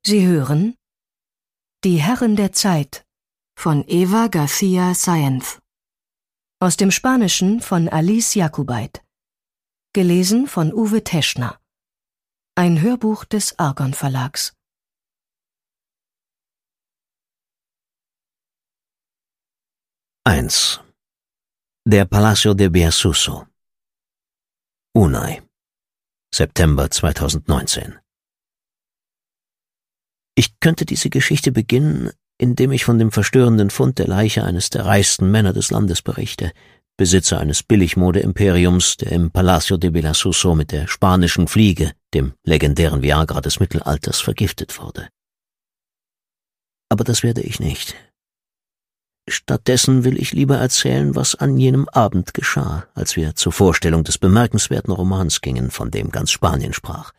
Sie hören Die Herren der Zeit von Eva García Sáenz. Aus dem Spanischen von Alice Jacobait. Gelesen von Uwe Teschner. Ein Hörbuch des Argon Verlags. Der Palacio de Biasuso. Unai. September 2019. Ich könnte diese Geschichte beginnen, indem ich von dem verstörenden Fund der Leiche eines der reichsten Männer des Landes berichte, Besitzer eines Billigmode-Imperiums, der im Palacio de Biasuso mit der spanischen Fliege, dem legendären Viagra des Mittelalters, vergiftet wurde. Aber das werde ich nicht. Stattdessen will ich lieber erzählen, was an jenem Abend geschah, als wir zur Vorstellung des bemerkenswerten Romans gingen, von dem ganz Spanien sprach.